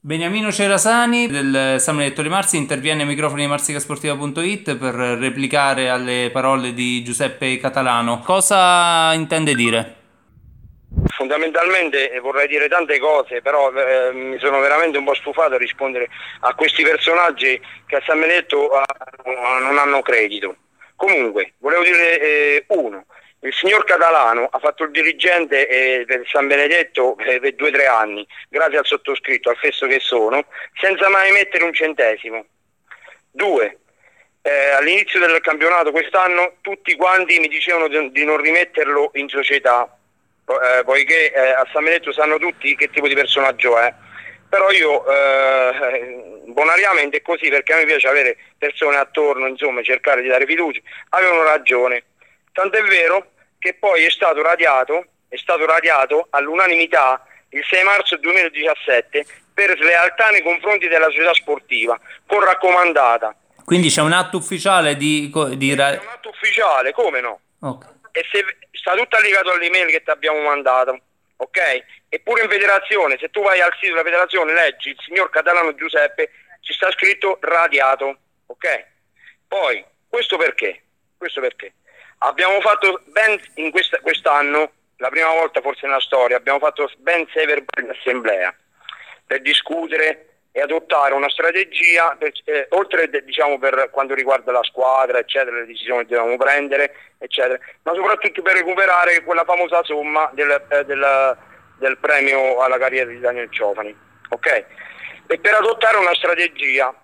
Beniamino Cerasani del San Benedetto dei Marsi interviene ai microfoni di marsicasportiva.it per replicare alle parole di Giuseppe Catalano. Cosa intende dire? Fondamentalmente vorrei dire tante cose, però mi sono veramente un po' stufato a rispondere a questi personaggi che a San Benedetto non hanno credito. Comunque, volevo dire uno, il signor Catalano ha fatto il dirigente del San Benedetto per 2 o 3 anni, grazie al sottoscritto, al fesso che sono, senza mai mettere un centesimo. Due, all'inizio del campionato quest'anno tutti quanti mi dicevano di non rimetterlo in società, poiché a San Benedetto sanno tutti che tipo di personaggio è. Però io bonariamente è così, perché a me piace avere persone attorno, insomma, cercare di dare fiducia. Avevano ragione, tant'è vero che poi è stato radiato all'unanimità il 6 marzo 2017 per slealtà nei confronti della società sportiva, con raccomandata. Quindi c'è un atto ufficiale È un atto ufficiale, come no? Ok. E se sta tutto allegato all'email che ti abbiamo mandato, ok? Eppure in federazione, se tu vai al sito della federazione, leggi il signor Catalano Giuseppe, ci sta scritto radiato, ok? Poi, questo perché? Abbiamo fatto ben quest'anno, la prima volta forse nella storia, abbiamo fatto ben 6 verbali in assemblea per discutere e adottare una strategia oltre diciamo per quanto riguarda la squadra, eccetera, le decisioni che dovevamo prendere, eccetera, ma soprattutto per recuperare quella famosa somma del premio alla carriera di Daniel Ciofani, ok? E per adottare una strategia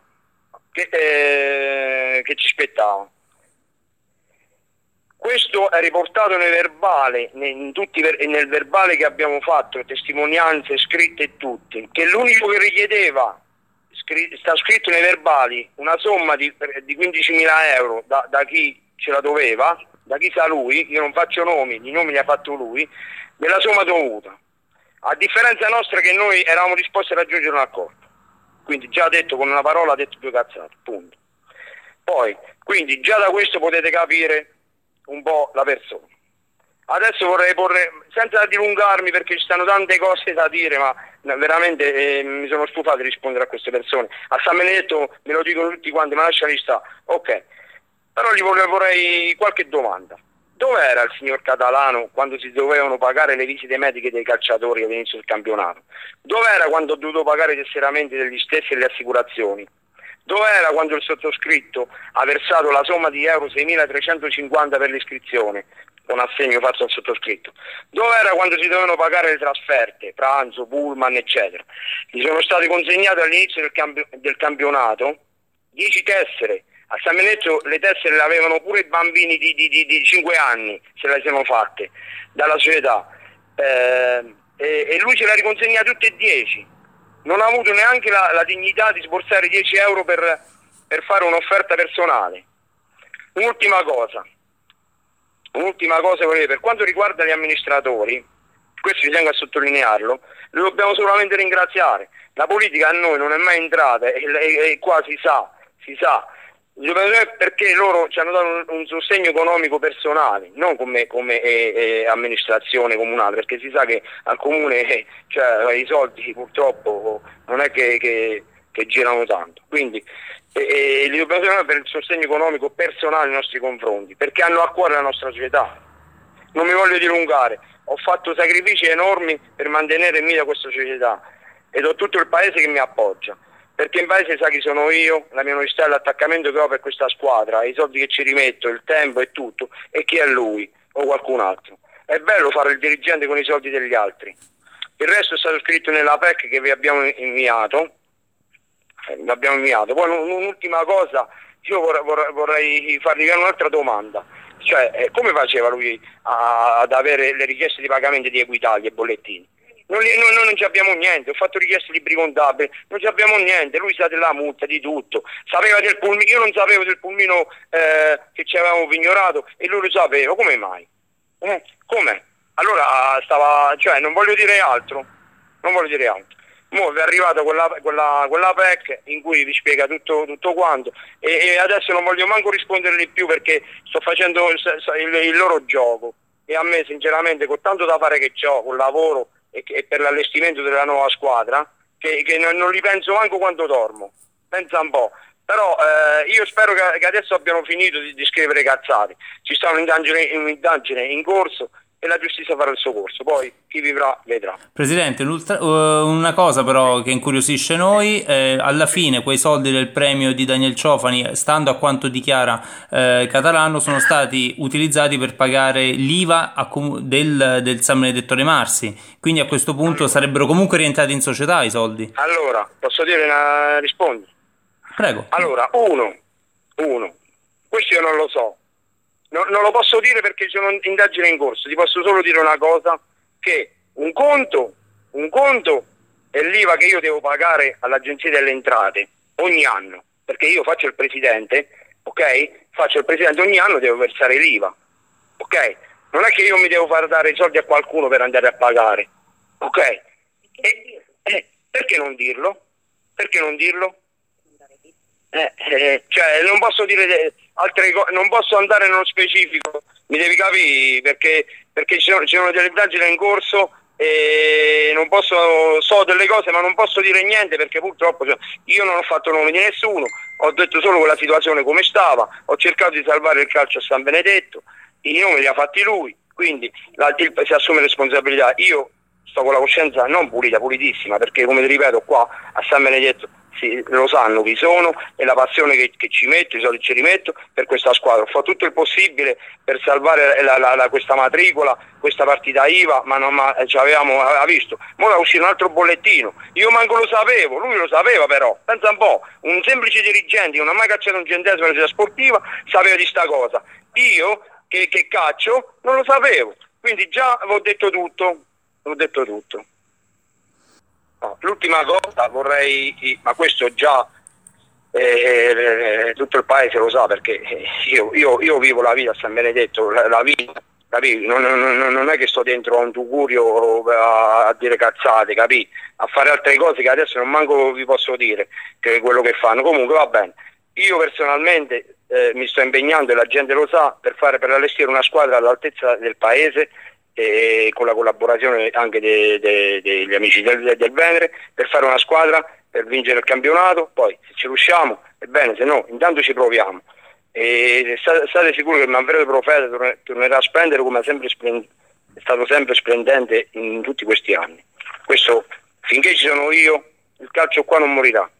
che ci spettava. Questo è riportato nel verbale, nel verbale che abbiamo fatto, testimonianze scritte e tutti, che l'unico che richiedeva, sta scritto nei verbali, una somma di 15.000 euro da chi ce la doveva, da chi sa lui, io non faccio nomi, i nomi li ha fatto lui, della somma dovuta. A differenza nostra, che noi eravamo disposti a raggiungere un accordo. Quindi già detto con una parola, ha detto 2 cazzate, punto. Poi, quindi già da questo potete capire un po' la persona. Adesso vorrei porre, senza dilungarmi perché ci stanno tante cose da dire, ma veramente mi sono stufato di rispondere a queste persone. A San Benedetto me lo dicono tutti quanti, ma lasciali stare. Ok, però gli vorrei qualche domanda. Dove era il signor Catalano quando si dovevano pagare le visite mediche dei calciatori all'inizio del campionato? Dove era quando ho dovuto pagare i tesseramenti degli stessi e le assicurazioni? Dove era quando il sottoscritto ha versato la somma di euro 6.350 per l'iscrizione, con assegno fatto al sottoscritto? Dove era quando si dovevano pagare le trasferte, pranzo, pullman, eccetera? Gli sono state consegnate all'inizio del campionato 10 tessere. A San Benedetto le tessere le avevano pure i bambini di 5 anni, se le siano fatte, dalla società. E lui ce le ha riconsegnate tutte e 10. Non ha avuto neanche la dignità di sborsare 10 euro per fare un'offerta personale. Un'ultima cosa volevo dire, per quanto riguarda gli amministratori, questo ci tengo a sottolinearlo, li dobbiamo solamente ringraziare. La politica a noi non è mai entrata e qua si sa, perché loro ci hanno dato un sostegno economico personale, non come amministrazione comunale, perché si sa che al comune cioè, i soldi purtroppo non è che girano tanto. Quindi li dobbiamo ringraziare per il sostegno economico personale nei nostri confronti, perché hanno a cuore la nostra società. Non mi voglio dilungare, ho fatto sacrifici enormi per mantenere in vita questa società ed ho tutto il paese che mi appoggia, perché in paese sa chi sono io, la mia onestà e l'attaccamento che ho per questa squadra, i soldi che ci rimetto, il tempo e tutto, e chi è lui o qualcun altro. È bello fare il dirigente con i soldi degli altri. Il resto è stato scritto nella PEC che vi abbiamo inviato. Poi un'ultima cosa, io vorrei fargli un'altra domanda. Cioè, come faceva lui ad avere le richieste di pagamento di Equitalia e bollettini? Noi non ci abbiamo niente, ho fatto richieste libri contabili, non ci abbiamo niente, lui sa della multa, di tutto, sapeva del pulmino, io non sapevo del pulmino che ci avevamo pignorato e lui lo sapeva, come mai? Come? Allora cioè non voglio dire altro. Mo' è arrivata quella PEC in cui vi spiega tutto quanto e adesso non voglio manco rispondere di più perché sto facendo il loro gioco e a me sinceramente con tanto da fare che ho, col lavoro e per l'allestimento della nuova squadra, che non li penso manco quando dormo, pensa un po'. Però io spero che adesso abbiano finito di scrivere cazzate. Ci sta un'indagine in corso e la giustizia farà il suo corso, poi chi vivrà vedrà. Presidente, una cosa però che incuriosisce noi, alla fine quei soldi del premio di Daniel Ciofani, stando a quanto dichiara Catalano, sono stati utilizzati per pagare l'IVA del San Benedetto dei Marsi, quindi a questo punto sarebbero comunque rientrati in società i soldi. Allora, posso dire rispondi? Prego. Allora, uno, questo io non lo so. Non lo posso dire perché c'è un'indagine in corso. Ti posso solo dire una cosa, che un conto è l'IVA che io devo pagare all'Agenzia delle Entrate ogni anno, perché io faccio il presidente, ok? Faccio il presidente ogni anno, devo versare l'IVA, ok? Non è che io mi devo far dare i soldi a qualcuno per andare a pagare, ok? Perché non dirlo? Perché non dirlo? Cioè non posso dire altre cose, non posso andare nello specifico, mi devi capire, perché ci sono delle indagini in corso e non posso, so delle cose ma non posso dire niente perché purtroppo io non ho fatto nome di nessuno, ho detto solo quella situazione come stava, ho cercato di salvare il calcio a San Benedetto, i nomi li ha fatti lui, quindi si assume responsabilità. Io sto con la coscienza non pulita, pulitissima, perché come ti ripeto qua a San Benedetto lo sanno chi sono e la passione che ci metto, i soldi ci rimetto per questa squadra. Ho fatto tutto il possibile per salvare questa matricola, questa partita IVA, ma aveva visto. Ora uscire un altro bollettino, io manco lo sapevo, lui lo sapeva però, pensa un po', un semplice dirigente che non ha mai cacciato un centesimo nella società sportiva sapeva di sta cosa. Io che caccio non lo sapevo, quindi già ho detto tutto. No, l'ultima cosa vorrei, ma questo già tutto il paese lo sa perché io vivo la vita a San Benedetto, la vita, capì? Non è che sto dentro a un tugurio a dire cazzate, capì? A fare altre cose che adesso non manco vi posso dire che è quello che fanno. Comunque va bene, io personalmente mi sto impegnando e la gente lo sa per allestire una squadra all'altezza del paese, con la collaborazione anche degli amici del Venere, per fare una squadra per vincere il campionato. Poi se ci riusciamo è bene, se no intanto ci proviamo e state sicuri che il Manfredo Profeta tornerà a splendere come è stato sempre splendente in tutti questi anni. Questo finché ci sono io, il calcio qua non morirà.